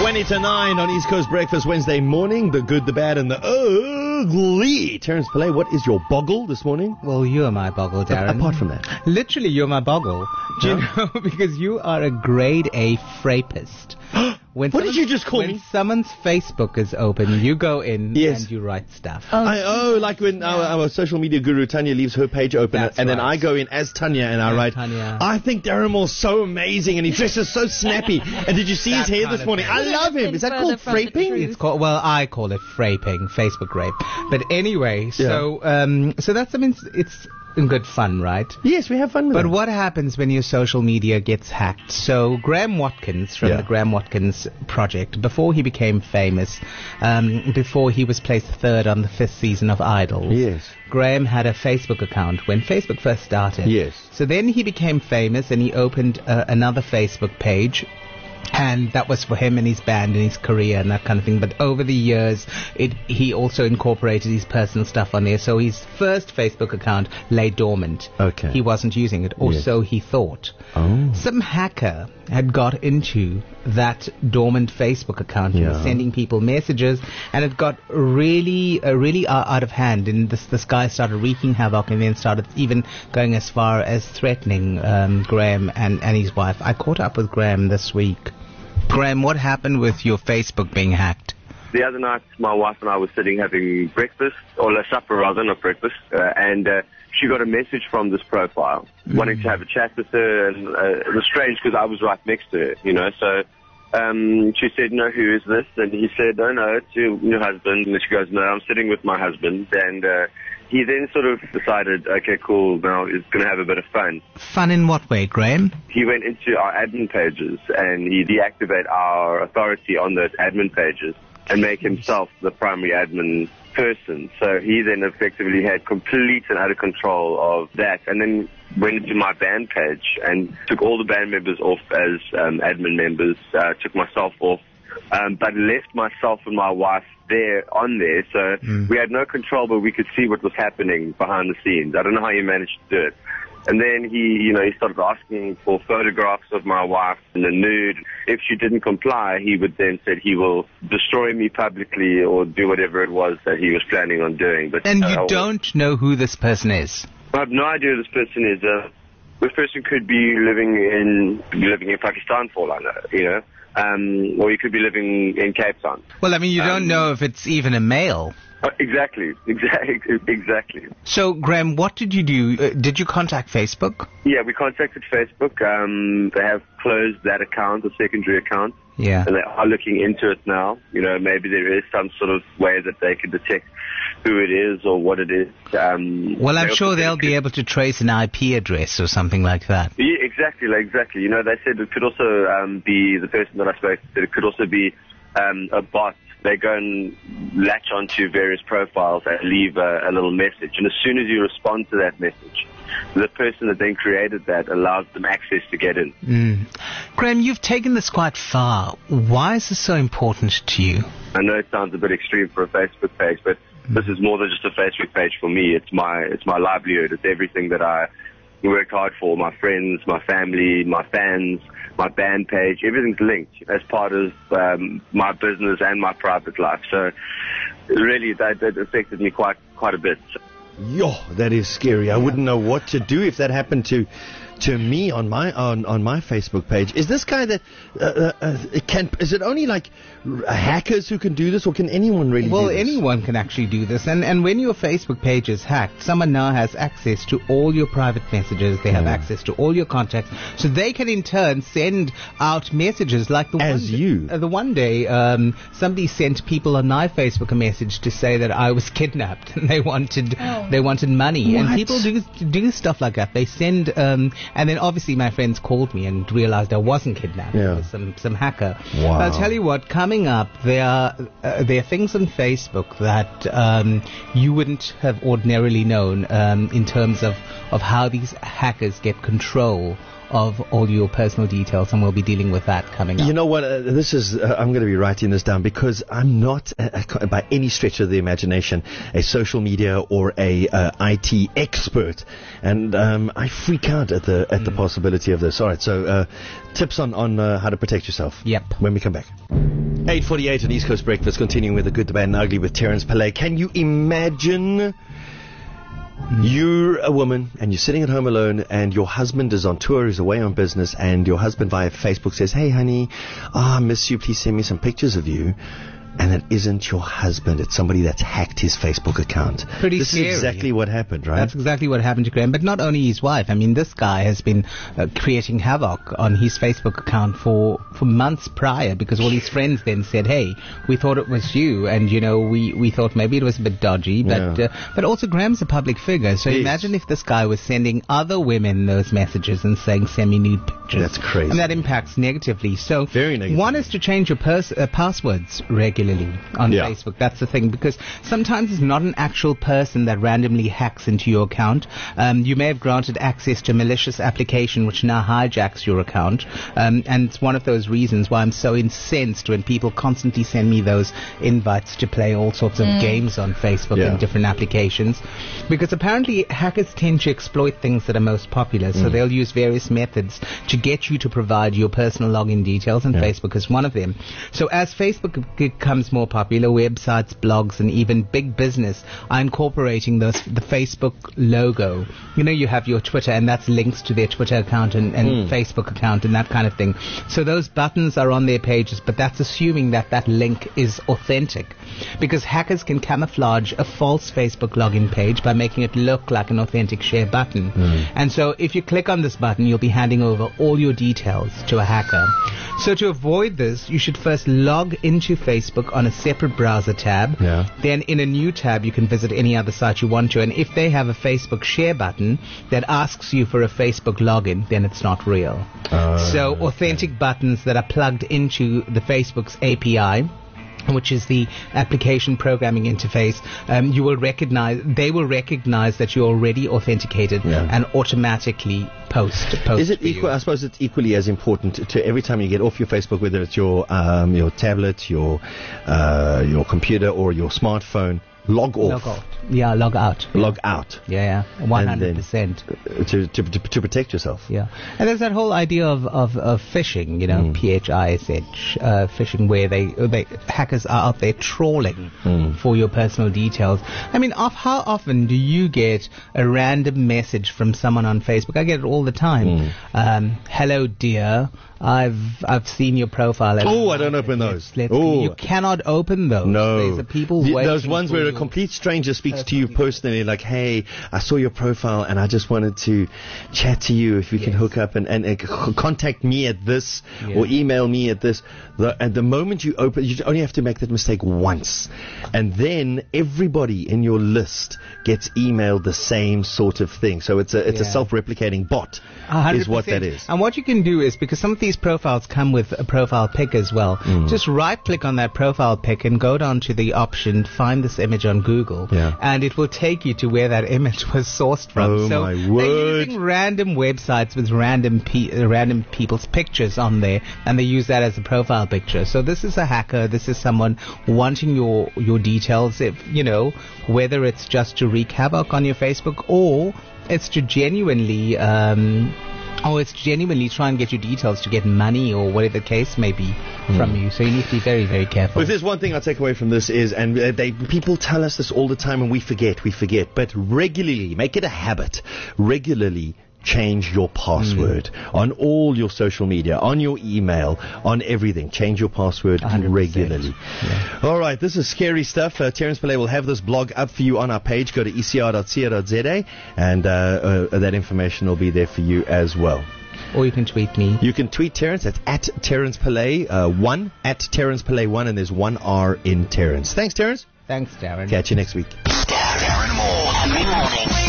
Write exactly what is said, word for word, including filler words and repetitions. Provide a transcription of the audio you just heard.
twenty to nine on East Coast Breakfast Wednesday morning. The good, the bad, and the ugly. Terence Pillay, what is your boggle this morning? Well, you are my boggle, Darren. Apart from that. Literally, you're my boggle. Do you Huh? know? Because you are a grade A frapist. When What did someone's- you just call when me? someone's Facebook is open, you go in Yes. and you write stuff. I, oh, like when our, our social media guru Tanya leaves her page open, That's and then right. I go in as Tanya and I As write, Tanya. I think Darren Moore's so amazing and he dresses so snappy. And did you see his That hair kind this of morning? thing. I love him. Is that called fraping? It's called, well, I call it fraping, Facebook rape. But anyway, so um, so that's, I mean, it's, it's in good fun, right? Yes, we have fun with But it. what happens when your social media gets hacked? So Graham Watkins from Yeah. the Graham Watkins Project, before he became famous, um, before he was placed third on the fifth season of Idol, Yes. Graham had a Facebook account when Facebook first started. Yes. So then he became famous and he opened uh, another Facebook page. And that was for him and his band and his career and that kind of thing. But over the years, it he also incorporated his personal stuff on there. So his first Facebook account lay dormant. Okay. He wasn't using it, or Yes. so he thought. Oh. Some hacker had got into that dormant Facebook account and Yeah. was sending people messages, and it got really, uh, really uh, out of hand. And this this guy started wreaking havoc, and then started even going as far as threatening um, Graham and, and his wife. I caught up with Graham this week. Graham, what happened with your Facebook being hacked? The other night, my wife and I were sitting having breakfast, or a supper rather, not breakfast, uh, and uh, she got a message from this profile, Mm. wanting to have a chat with her, and uh, it was strange because I was right next to her, you know, so um, she said, no, who is this? And he said, oh, no, it's your, your husband, and she goes, no, I'm sitting with my husband, and uh, he then sort of decided, okay, cool, now he's going to have a bit of fun. Fun in what way, Graham? He went into our admin pages and he deactivated our authority on those admin pages and make himself the primary admin person. So he then effectively had complete and utter control of that, and then went into my band page and took all the band members off as um, admin members, uh, took myself off, um, but left myself and my wife there on there. So Mm. we had no control, but we could see what was happening behind the scenes. I don't know how he managed to do it. And then he, you know, he started asking for photographs of my wife in the nude. If she didn't comply, he would then said he will destroy me publicly or do whatever it was that he was planning on doing. But And uh, you don't know who this person is? I have no idea who this person is. Uh, this person could be living in be living in Pakistan for all I know, you know, um, or he could be living in Cape Town. Well, I mean, you Um, don't know if it's even a male. Uh, exactly, exactly, exactly. So, Graham, what did you do? Uh, did you contact Facebook? Yeah, we contacted Facebook. Um, they have closed that account, the secondary account. Yeah. And they are looking into it now. You know, maybe there is some sort of way that they can detect who it is or what it is. Um, Well, I'm they sure also they'll said it be could- able to trace an I P address or something like that. Yeah, exactly, like, exactly. You know, they said it could also um, be, the person that I spoke to said it could also be um, a bot. They go and latch onto various profiles and leave a, a little message. And as soon as you respond to that message, the person that then created that allows them access to get in. Mm. Graham, you've taken this quite far. Why is this so important to you? I know it sounds a bit extreme for a Facebook page, but this is more than just a Facebook page for me. It's my it's my livelihood. It's everything that I worked hard for. My friends, my family, my fans, my band page. Everything's linked as part of um, my business and my private life. So really, that, that affected me quite quite a bit. Yo, that is scary. I wouldn't know what to do if that happened to to me on my on, on my Facebook page. Is this guy that uh, uh, uh, can? Is it only like r- hackers who can do this, or can anyone really? Well, do this? anyone can actually do this. And and when your Facebook page is hacked, someone now has access to all your private messages. They have Yeah. access to all your contacts. So they can in turn send out messages like the As one you. Uh, the one day um, somebody sent people on my Facebook a message to say that I was kidnapped and they wanted they wanted money. And What? people do do stuff like that. They send um, and then obviously my friends called me and realized I wasn't kidnapped. Yeah. It was some some hacker. Wow. I'll tell you what, coming up, there are, uh, there are things on Facebook that um, you wouldn't have ordinarily known um, in terms of, of how these hackers get control of all your personal details, and we'll be dealing with that coming up. You know what? Uh, this is. Uh, I'm going to be writing this down because I'm not, uh, uh, by any stretch of the imagination, a social media or a uh, I T expert, and um, I freak out at the at the possibility of this. All right, so uh, tips on on uh, how to protect yourself. Yep. When we come back. eight forty-eight on East Coast Breakfast, continuing with the good, the bad, and ugly with Terence Pillay. Can you imagine you're a woman and you're sitting at home alone and your husband is on tour, is away on business, and your husband via Facebook says, hey, honey, oh, I miss you. Please send me some pictures of you. And it isn't your husband. It's somebody that's hacked his Facebook account. Pretty this scary. This is exactly what happened, right? That's exactly what happened to Graham. But not only his wife. I mean, this guy has been uh, creating havoc on his Facebook account for, for months prior, because all his friends then said, hey, we thought it was you. And, you know, we, we thought maybe it was a bit dodgy. But, yeah. uh, but also Graham's a public figure. So yes. Imagine if this guy was sending other women those messages and saying semi-nude pictures. That's crazy. And that impacts negatively. So Very negative. One is to change your pers- uh, passwords regularly on yeah. Facebook. That's the thing, because sometimes it's not an actual person that randomly hacks into your account. Um, you may have granted access to a malicious application which now hijacks your account, um, and it's one of those reasons why I'm so incensed when people constantly send me those invites to play all sorts of mm. games on Facebook yeah. and different applications, because apparently hackers tend to exploit things that are most popular, so mm. they'll use various methods to get you to provide your personal login details, and yeah. Facebook is one of them. So as Facebook becomes more popular, websites, blogs, and even big business are incorporating those, the Facebook logo. You know, you have your Twitter, and that's links to their Twitter account and, and mm. Facebook account and that kind of thing. So those buttons are on their pages, but that's assuming that that link is authentic, because hackers can camouflage a false Facebook login page by making it look like an authentic share button. Mm. And so if you click on this button, you'll be handing over all your details to a hacker. So to avoid this, you should first log into Facebook on a separate browser tab. Yeah. Then in a new tab, you can visit any other site you want to. And if they have a Facebook share button that asks you for a Facebook login, then it's not real. Uh, so authentic okay. buttons that are plugged into the Facebook's A P I, which is the application programming interface, um, you will recognize, they will recognize that you're already authenticated yeah. and automatically post. post is it equal? I suppose it's equally as important to, to every time you get off your Facebook, whether it's your um, your tablet, your uh, your computer, or your smartphone. Log off. Log out. Yeah, log out. Log out. Yeah, yeah, one hundred percent. To, to to to protect yourself. Yeah, and there's that whole idea of of, of phishing, you know, mm. P H I S H, uh, phishing, where they they hackers are out there trawling mm. for your personal details. I mean, of, how often do you get a random message from someone on Facebook? I get it all the time. Mm. Um, hello, dear. I've I've seen your profile. Oh, I don't open those. Oh, you cannot open those. No, there's a people the, waiting those ones where a complete stranger speaks to you personally, like, "Hey, I saw your profile and I just wanted to chat to you. If you yes. can hook up and, and, and contact me at this yeah. or email me at this." The, and the moment you open, you only have to make that mistake once, and then everybody in your list gets emailed the same sort of thing. So it's a it's yeah. a self-replicating bot. one hundred percent is what that is. And what you can do is, because some of these profiles come with a profile pic as well, mm. just right-click on that profile pic and go down to the option, find this image on Google, yeah. and it will take you to where that image was sourced from. Oh, so my word. They're using random websites with random pe- uh, random people's pictures on there, and they use that as a profile picture. So this is a hacker. This is someone wanting your your details. If you know, whether it's just to wreak havoc on your Facebook, or it's to genuinely. Um, Or it's genuinely try and get your details to get money or whatever the case may be mm. from you. So you need to be very, very careful. But if there's one thing I take away from this is, and uh, they people tell us this all the time and we forget, we forget, but regularly, make it a habit, regularly change your password mm. on all your social media, on your email, on everything. Change your password one hundred percent regularly. Yeah. All right, this is scary stuff. Uh, Terence Pillay will have this blog up for you on our page. Go to e c r dot co dot z a and uh, uh, that information will be there for you as well. Or you can tweet me. You can tweet Terence. It's at Terence Pillay uh, one, at Terence Pillay one, and there's one R in Terence. Thanks, Terence. Thanks, Darren. Catch you next week. Darren Moore every morning.